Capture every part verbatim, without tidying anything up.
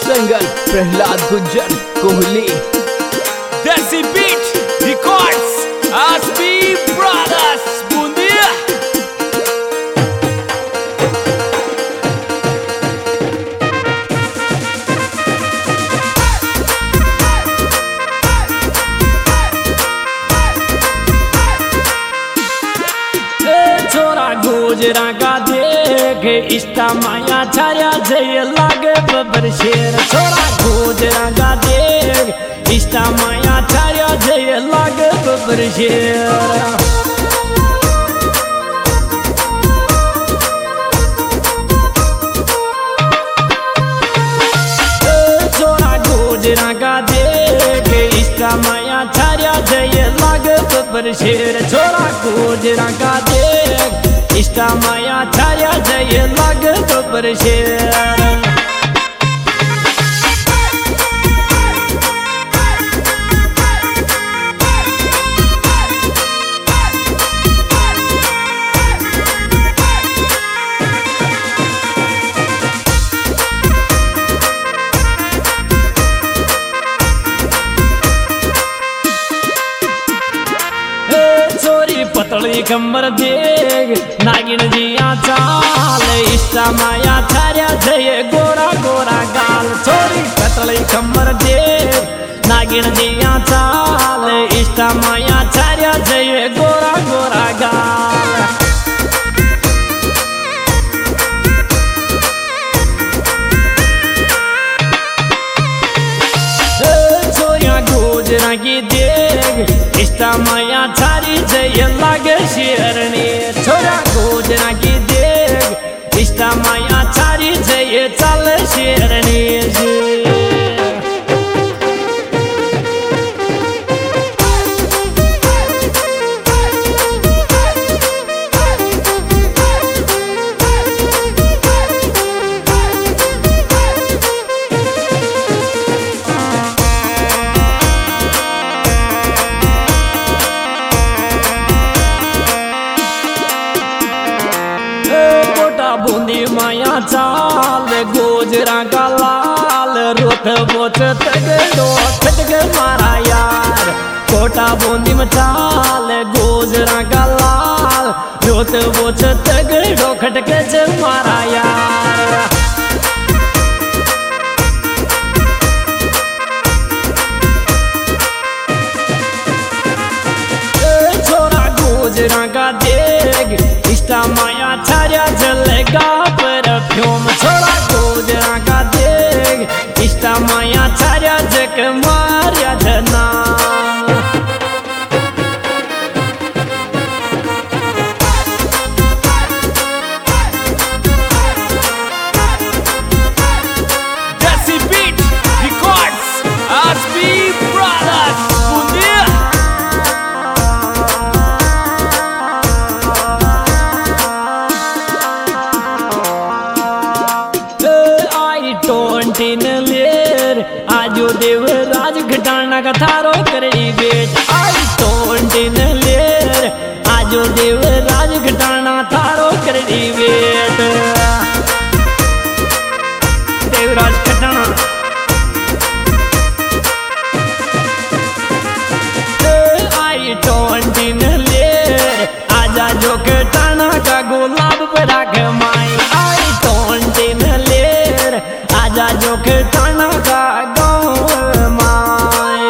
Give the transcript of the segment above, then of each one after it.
संगल Prahlad Gunjan Kohli Desi beat records Aasbi brothers बूंदिया। छोरा गुजरा का देख इष्टा माया छाया जय लागे बबर शेर। छोरा गुजरा का देख इष्टा माया छाया जय लागे बबर शेर। छोरा गुजरा का देख इष्टा माया छाया जय लागे बबर शेर। छोरा गुजरा का देख इष्टा माया छाया जय लागे बबर शेर। पतली कमर देख नागिन जिया चाल इष्टा माया छाया जय गोरा गोरा गाल। छोरी पतली कमर देख नागिन जिया चाल इष्टा माया छाया जय गोरा गोरा गाल। छोरिया गुजरा की देख इष्टा माया छारी जय लागे शेरनी। छोरा गुजरा की देख इष्टा माया छारी जय चल शेरनी। बूंदी माया चाल गुजरा का लाल रोत बोच तगड़ो खटग मारा यार। कोटा बूंदी में चाल गुजरा का लाल रोत बोच तगड़ो खटग मारा यार। छोरा गुजरा का देख इष्टा माया छाया जलेगा परफ्यूम। छोरा गुजरा का देख इष्टा माया छाया जग मारिया जना। Desi beat records Aasbi brothers बूंदिया। लेर आजो देव राज घटाना का थारो करी बेट। आई टोंटिन लेर आजो देव राज घटाना थारो करी बेट। देवराज घटाना आई टोंटिन लेर आजा जो घटाना का गुलाब पर राख माई। आई टोंटिन लेर आजा जो घटाना का गाँव माए।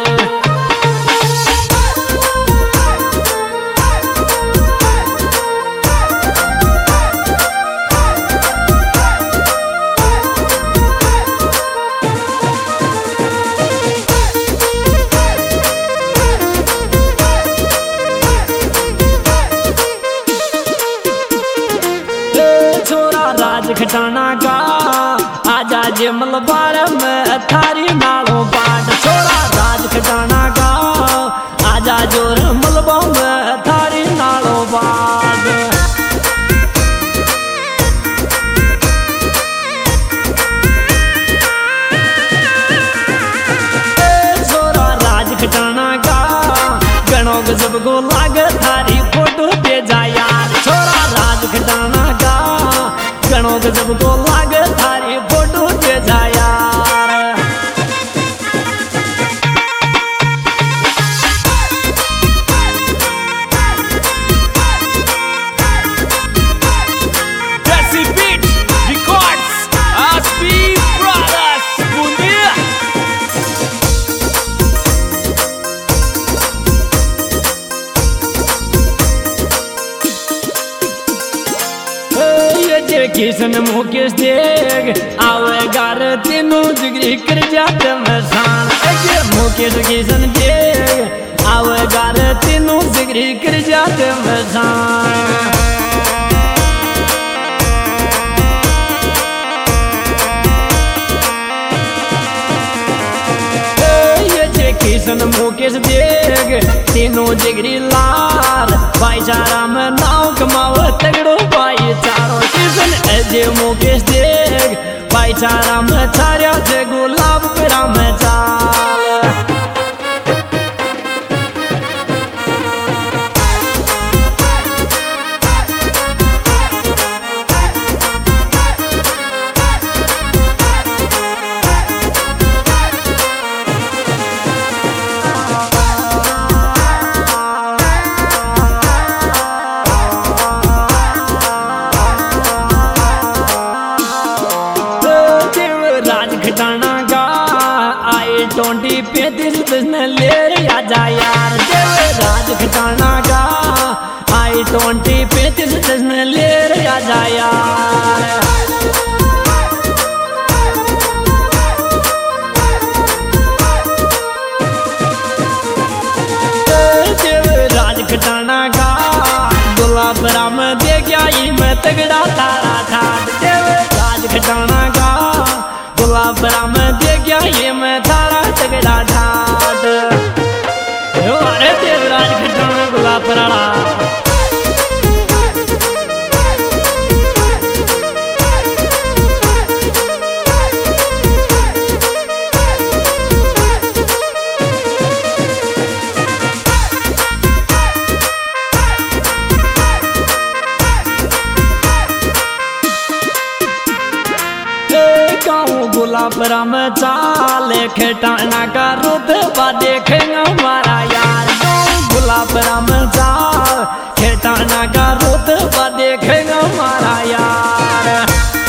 छोरा राज घटाना का आजा जे मलबार में थारी नालों बाट। छोरा राज घटाना का आजा जोर मलबा में थारी नालों बाट। छोरा राज घटाना का गणों गजब को लाग थारी फोटो पे जा यार। छोरा राज घटाना का गणों गजब को लाग थारी फोटो पे जा यार। किशन मुकेश देख आवे गार तीनों जिगरी कर जाते मसान मुकेश किशन देख आवे गार तीनों जिगरी कर जाते मसान किशन मुकेश देख तीनों जिगरी लाल भाईचारा में नाव कमाव तगड़ो भाईचारो किशन अजय मुकेश देख भाईचारा में छाया से गुलाब पेरा में चाल ट्वेंटी पैंतीस बिजने ले आ जा यार देव राज खटाना का आई ट्वेंटी पैंतीस बिजने ले आ जा यार देव राज खटाना का गुलाब राम दे गया ये मैं तगड़ा तारा था देव राज खटाना का गुलाब राम दे गया ये मैं थारा तगड़ा ठाट अरे देवराज खटाना गुलाब राणा गुलाब राम चाल खटाना का रुतबा देखेंगे हमारा यार गुलाब राम चाल खटाना का रुतबा देखेंगे हमारा यार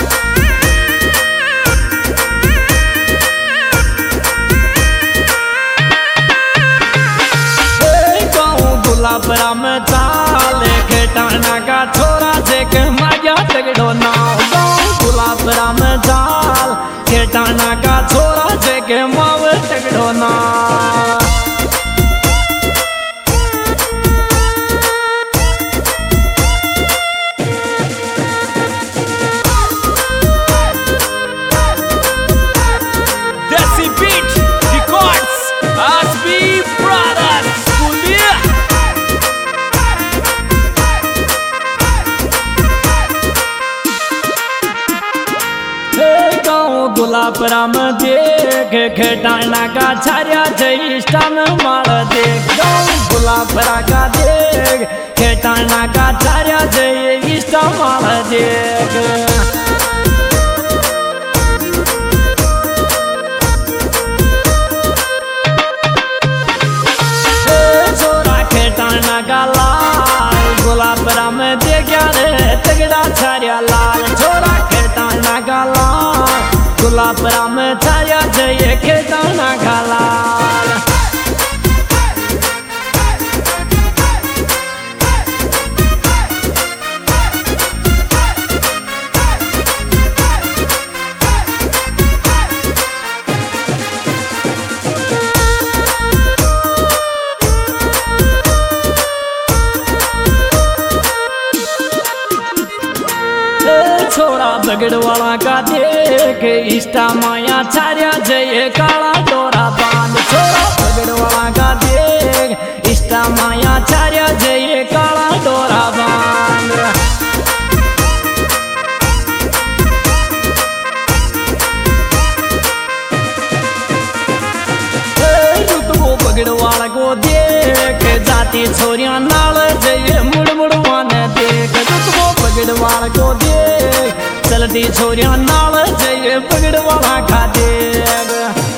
गुलाब राम चाल खटाना का छोरा से माया तगड़ो नाव गुलाब राम चाल खटाना का छोरा से के माव तगड़ो ना देसी बीट रिकॉर्ड्स आसबी ब्रदर्स पुलिया गुलाब राम देख खटाना का छाया इष्टा में मार देख गुलाब राम का देख खटाना का छाया इष्टा मार देख छोरा खटाना का लाल गुलाब राम दे गया रे तगड़ा छाया लाल छोरा खटाना का लाल गुलाब राम छाया जय खटाना का लाल छोरा बगड़वाला का देख इष्टा माया छाया जय काला डोरा बांध छोरा बगड़वाला का देख इष्टा माया छाया जय काला डोरा बांध रुतबो बगड़वाला को देख जाती छोरिया नाल जय मुड़ मुड़वान देख रुतबो बगड़वाला को देख चलती छोरिया नाल जय बगड़वाला का देख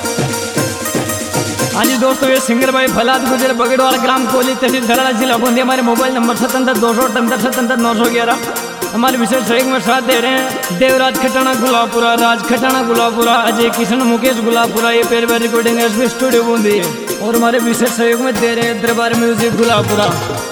हाँ जी दोस्तों, ये सिंगर भाई फलाद गुजर बगड़वाल ग्राम कोहली तहसील धराड़ा जिला बूंदी। हमारे मोबाइल नंबर सतहत्तर दो सौ अठहत्तर सतहत्तर नौ सौ ग्यारह। हमारे विशेष सहयोग में साथ दे रहे हैं देवराज खटाना गुलाबपुरा, राज खटाना गुलाबपुरा, अजय किशन मुकेश गुलाबपुरा, ये Perwa recording SB studio Bundi. और हमारे विशेष सहयोग में दे रहे हैं दरबार म्यूजिक गुलाबपुरा।